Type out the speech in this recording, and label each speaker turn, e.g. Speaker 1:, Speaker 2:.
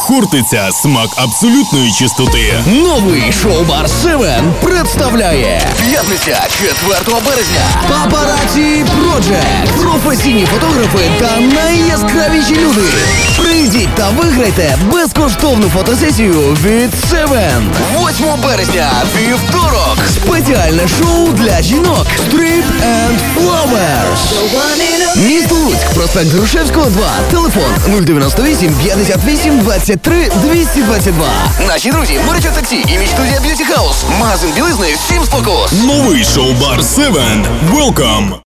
Speaker 1: Хортиця – смак абсолютної чистоти.
Speaker 2: Новий шоу-бар 7 представляє п'ятниця 4 березня. Папараці Project. Професійні фотографи та найяскравіші люди. Прийдіть та виграйте безкоштовну фотосесію від 7. 8 березня, вівторок. Спеціальне шоу для жінок Strip and Flowers. Місто Луцьк, проспект Грушевського, 2. Телефон 098 58 23 222. Наші друзі, Морячок Таксі, імідж студія Beauty House, магазин білизни, 7 спокус.
Speaker 1: Новий шоу-бар 7. Welcome!